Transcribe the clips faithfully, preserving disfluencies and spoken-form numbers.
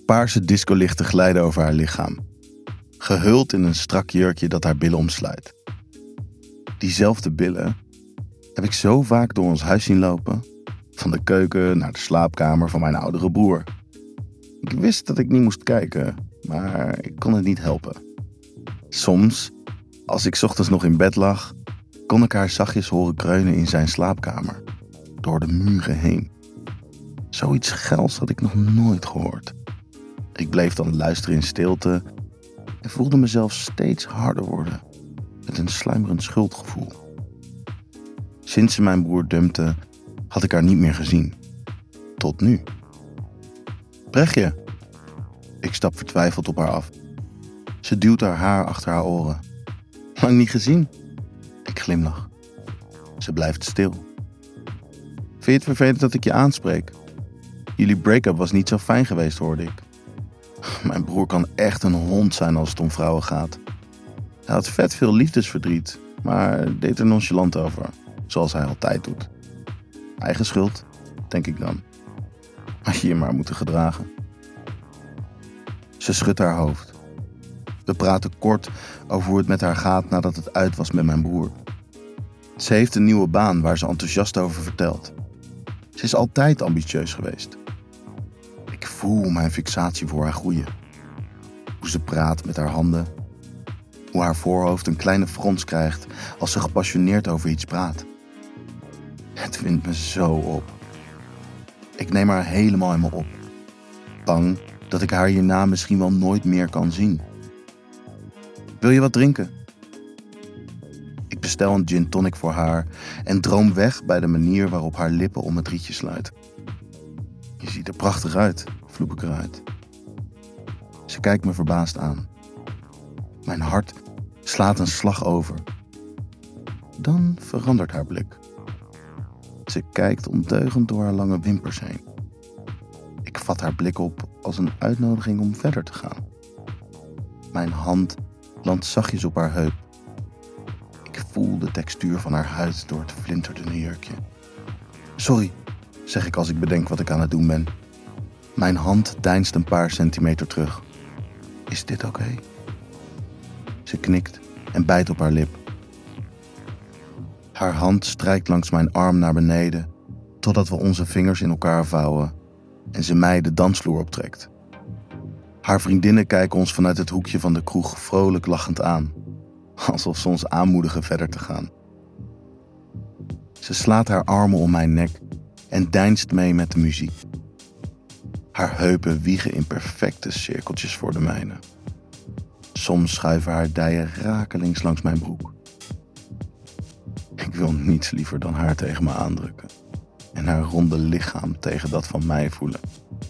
Paarse discolichten glijden over haar lichaam, gehuld in een strak jurkje dat haar billen omsluit. Diezelfde billen heb ik zo vaak door ons huis zien lopen, van de keuken naar de slaapkamer van mijn oudere broer. Ik wist dat ik niet moest kijken, maar ik kon het niet helpen. Soms, als ik 's ochtends nog in bed lag, kon ik haar zachtjes horen kreunen in zijn slaapkamer, door de muren heen. Zoiets gels had ik nog nooit gehoord. Ik bleef dan luisteren in stilte en voelde mezelf steeds harder worden, met een sluimerend schuldgevoel. Sinds ze mijn broer dumpte, had ik haar niet meer gezien. Tot nu. Brechtje. Ik stap vertwijfeld op haar af. Ze duwt haar haar achter haar oren. Lang niet gezien. Ik glimlach. Ze blijft stil. Vind je het vervelend dat ik je aanspreek? Jullie break-up was niet zo fijn geweest, hoorde ik. Mijn broer kan echt een hond zijn als het om vrouwen gaat. Hij had vet veel liefdesverdriet, maar deed er nonchalant over, zoals hij altijd doet. Eigen schuld, denk ik dan. Had je je maar moeten gedragen. Ze schudt haar hoofd. We praten kort over hoe het met haar gaat nadat het uit was met mijn broer. Ze heeft een nieuwe baan waar ze enthousiast over vertelt. Ze is altijd ambitieus geweest. Ik voel mijn fixatie voor haar groeien. Hoe ze praat met haar handen. Hoe haar voorhoofd een kleine frons krijgt als ze gepassioneerd over iets praat. Het wint me zo op. Ik neem haar helemaal in me op. Bang dat ik haar hierna misschien wel nooit meer kan zien. Wil je wat drinken? Ik bestel een gin tonic voor haar en droom weg bij de manier waarop haar lippen om het rietje sluiten. Je ziet er prachtig uit, vloek ik eruit. Ze kijkt me verbaasd aan. Mijn hart slaat een slag over. Dan verandert haar blik. Ze kijkt ondeugend door haar lange wimpers heen. Ik vat haar blik op als een uitnodiging om verder te gaan. Mijn hand landt zachtjes op haar heup. Ik voel de textuur van haar huid door het flinterdunne jurkje. Sorry, zeg ik als ik bedenk wat ik aan het doen ben. Mijn hand deinst een paar centimeter terug. Is dit oké? Ze knikt en bijt op haar lip. Haar hand strijkt langs mijn arm naar beneden, totdat we onze vingers in elkaar vouwen en ze mij de dansvloer optrekt. Haar vriendinnen kijken ons vanuit het hoekje van de kroeg vrolijk lachend aan, alsof ze ons aanmoedigen verder te gaan. Ze slaat haar armen om mijn nek en deinst mee met de muziek. Haar heupen wiegen in perfecte cirkeltjes voor de mijne. Soms schuiven haar dijen rakelings langs mijn broek. Ik wil niets liever dan haar tegen me aandrukken en haar ronde lichaam tegen dat van mij voelen.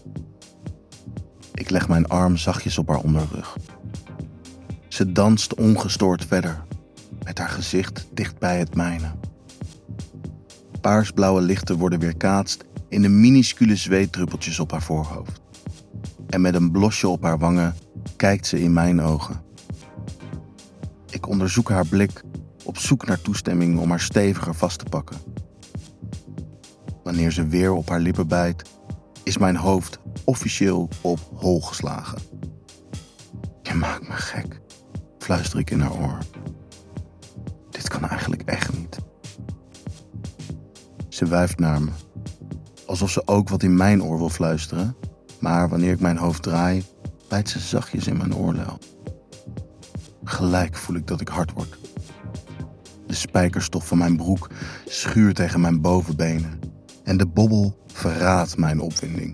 Ik leg mijn arm zachtjes op haar onderrug. Ze danst ongestoord verder, met haar gezicht dicht bij het mijne. Paarsblauwe lichten worden weerkaatst in de minuscule zweetdruppeltjes op haar voorhoofd. En met een blosje op haar wangen kijkt ze in mijn ogen. Ik onderzoek haar blik, op zoek naar toestemming om haar steviger vast te pakken. Wanneer ze weer op haar lippen bijt, is mijn hoofd officieel op hol geslagen. Je maakt me gek, fluister ik in haar oor. Dit kan eigenlijk echt niet. Ze wuift naar me, alsof ze ook wat in mijn oor wil fluisteren, maar wanneer ik mijn hoofd draai, bijt ze zachtjes in mijn oorlel. Gelijk voel ik dat ik hard word. De spijkerstof van mijn broek schuurt tegen mijn bovenbenen en de bobbel verraadt mijn opwinding.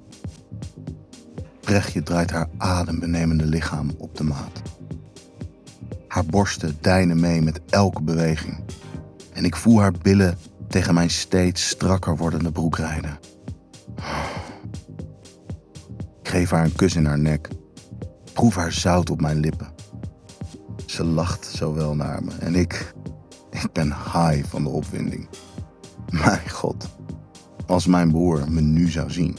Brechtje draait haar adembenemende lichaam op de maat. Haar borsten deinen mee met elke beweging en ik voel haar billen tegen mijn steeds strakker wordende broek rijden. Ik geef haar een kus in haar nek, proef haar zout op mijn lippen. Ze lacht zo wel naar me en ik, ik ben high van de opwinding. Mijn god, als mijn broer me nu zou zien.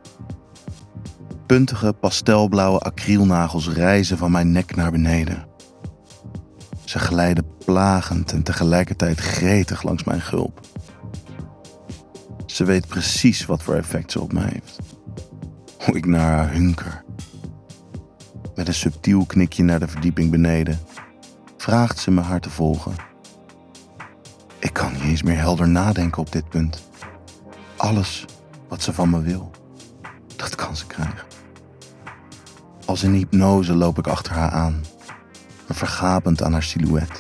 Puntige pastelblauwe acrylnagels rijzen van mijn nek naar beneden. Ze glijden plagend en tegelijkertijd gretig langs mijn gulp. Ze weet precies wat voor effect ze op mij heeft. Hoe ik naar haar hunker Met een subtiel knikje naar de verdieping beneden vraagt ze me haar te volgen. Ik kan niet eens meer helder nadenken op dit punt. Alles wat ze van me wil, dat kan ze krijgen. Als in hypnose loop ik achter haar aan, me vergapend aan haar silhouet.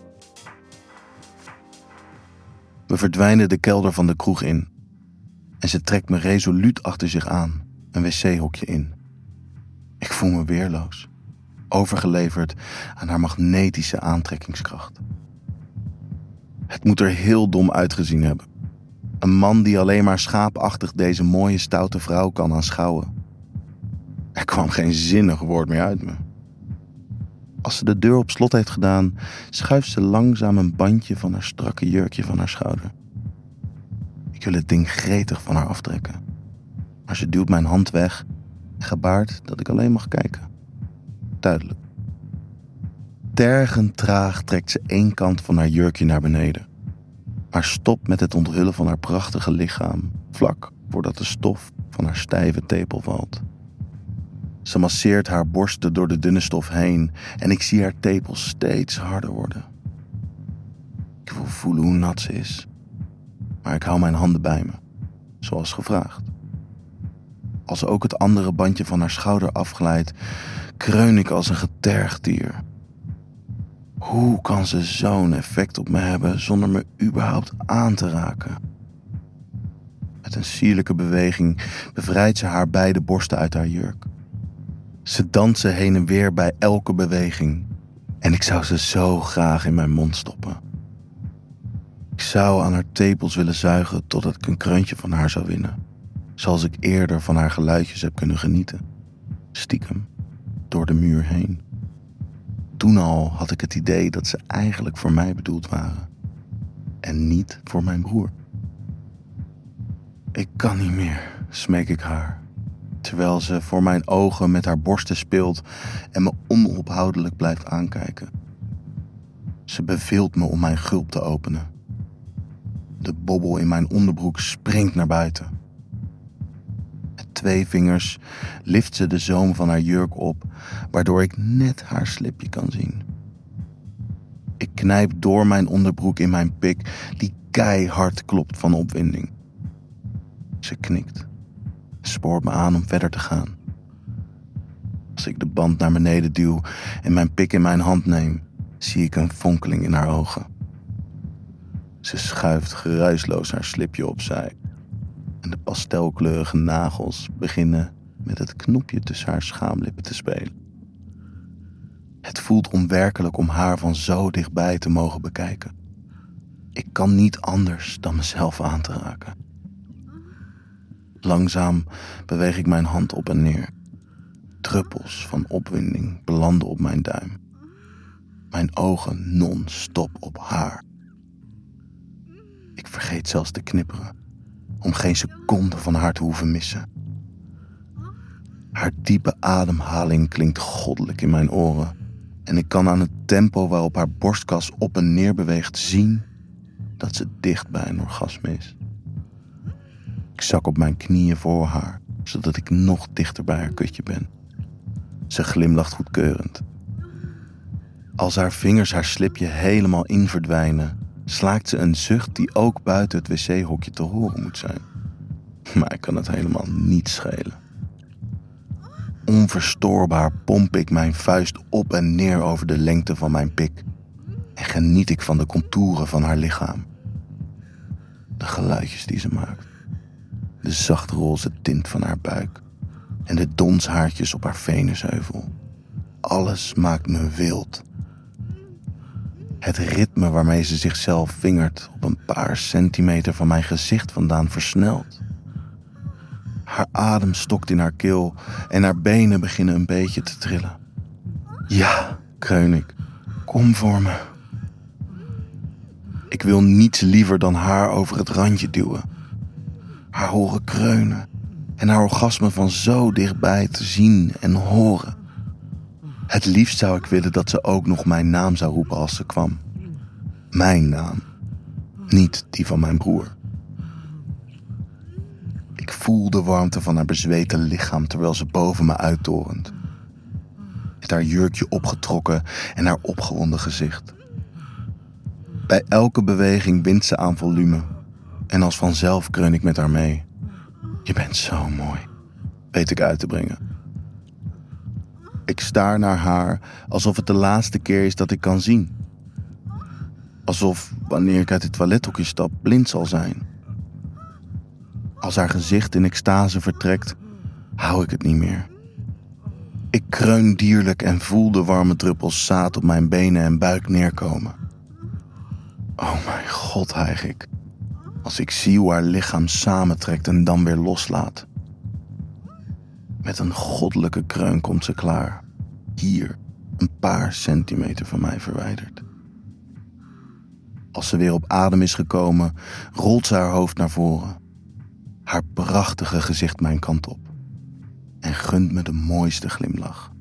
We verdwijnen de kelder van de kroeg in en ze trekt me resoluut achter zich aan, een wc-hokje in. Ik voel me weerloos, overgeleverd aan haar magnetische aantrekkingskracht. Het moet er heel dom uitgezien hebben. Een man die alleen maar schaapachtig deze mooie stoute vrouw kan aanschouwen. Er kwam geen zinnig woord meer uit me. Als ze de deur op slot heeft gedaan, schuift ze langzaam een bandje van haar strakke jurkje van haar schouder. Ik wil het ding gretig van haar aftrekken. Maar ze duwt mijn hand weg en gebaart dat ik alleen mag kijken. Duidelijk. Tergend traag trekt ze één kant van haar jurkje naar beneden. Maar stopt met het onthullen van haar prachtige lichaam, vlak voordat de stof van haar stijve tepel valt. Ze masseert haar borsten door de dunne stof heen en ik zie haar tepel steeds harder worden. Ik wil voelen hoe nat ze is, maar ik hou mijn handen bij me, zoals gevraagd. Als ze ook het andere bandje van haar schouder afglijdt, kreun ik als een getergd dier. Hoe kan ze zo'n effect op me hebben zonder me überhaupt aan te raken? Met een sierlijke beweging bevrijdt ze haar beide borsten uit haar jurk. Ze dansen heen en weer bij elke beweging en ik zou ze zo graag in mijn mond stoppen. Ik zou aan haar tepels willen zuigen totdat ik een kreuntje van haar zou winnen, zoals ik eerder van haar geluidjes heb kunnen genieten, stiekem, door de muur heen. Toen al had ik het idee dat ze eigenlijk voor mij bedoeld waren en niet voor mijn broer. Ik kan niet meer, smeek ik haar, terwijl ze voor mijn ogen met haar borsten speelt en me onophoudelijk blijft aankijken. Ze beveelt me om mijn gulp te openen. De bobbel in mijn onderbroek springt naar buiten. Met twee vingers lift ze de zoom van haar jurk op, waardoor ik net haar slipje kan zien. Ik knijp door mijn onderbroek in mijn pik, die keihard klopt van opwinding. Ze knikt, spoort me aan om verder te gaan. Als ik de band naar beneden duw en mijn pik in mijn hand neem, zie ik een fonkeling in haar ogen. Ze schuift geruisloos haar slipje opzij en de pastelkleurige nagels beginnen met het knopje tussen haar schaamlippen te spelen. Het voelt onwerkelijk om haar van zo dichtbij te mogen bekijken. Ik kan niet anders dan mezelf aan te raken. Langzaam beweeg ik mijn hand op en neer. Druppels van opwinding belanden op mijn duim. Mijn ogen non-stop op haar. Ik vergeet zelfs te knipperen, om geen seconde van haar te hoeven missen. Haar diepe ademhaling klinkt goddelijk in mijn oren en ik kan aan het tempo waarop haar borstkas op en neer beweegt zien dat ze dicht bij een orgasme is. Ik zak op mijn knieën voor haar, zodat ik nog dichter bij haar kutje ben. Ze glimlacht goedkeurend. Als haar vingers haar slipje helemaal in verdwijnen, slaakt ze een zucht die ook buiten het wc-hokje te horen moet zijn. Maar ik kan het helemaal niet schelen. Onverstoorbaar pomp ik mijn vuist op en neer over de lengte van mijn pik en geniet ik van de contouren van haar lichaam. De geluidjes die ze maakt, de zachtroze tint van haar buik en de donshaartjes op haar venusheuvel. Alles maakt me wild. Het ritme waarmee ze zichzelf vingert op een paar centimeter van mijn gezicht vandaan versnelt. Haar adem stokt in haar keel en haar benen beginnen een beetje te trillen. Ja, kreun ik. Kom voor me. Ik wil niets liever dan haar over het randje duwen. Haar horen kreunen en haar orgasme van zo dichtbij te zien en horen. Het liefst zou ik willen dat ze ook nog mijn naam zou roepen als ze kwam. Mijn naam, niet die van mijn broer. Ik voel de warmte van haar bezweten lichaam terwijl ze boven me uittorent. met haar jurkje opgetrokken en haar opgewonden gezicht. Bij elke beweging wint ze aan volume en als vanzelf kreun ik met haar mee. Je bent zo mooi, weet ik uit te brengen. Ik staar naar haar alsof het de laatste keer is dat ik kan zien. Alsof, wanneer ik uit het toilethokje stap, blind zal zijn. Als haar gezicht in extase vertrekt, hou ik het niet meer. Ik kreun dierlijk en voel de warme druppels zaad op mijn benen en buik neerkomen. Oh mijn god, hijg ik. Als ik zie hoe haar lichaam samentrekt en dan weer loslaat. Met een goddelijke kreun komt ze klaar. Hier, een paar centimeter van mij verwijderd. Als ze weer op adem is gekomen, rolt ze haar hoofd naar voren. Haar prachtige gezicht mijn kant op. En gunt me de mooiste glimlach.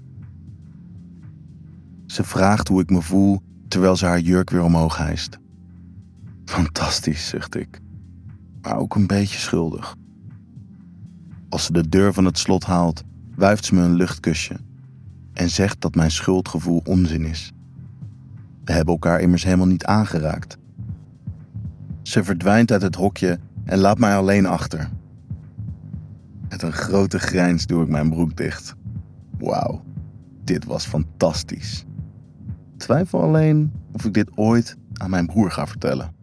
Ze vraagt hoe ik me voel terwijl ze haar jurk weer omhoog hijst. Fantastisch, zucht ik. Maar ook een beetje schuldig. Als ze de deur van het slot haalt, wuift ze me een luchtkusje. En zegt dat mijn schuldgevoel onzin is. We hebben elkaar immers helemaal niet aangeraakt. Ze verdwijnt uit het hokje en laat mij alleen achter. Met een grote grijns doe ik mijn broek dicht. Wauw, dit was fantastisch. Twijfel alleen of ik dit ooit aan mijn broer ga vertellen.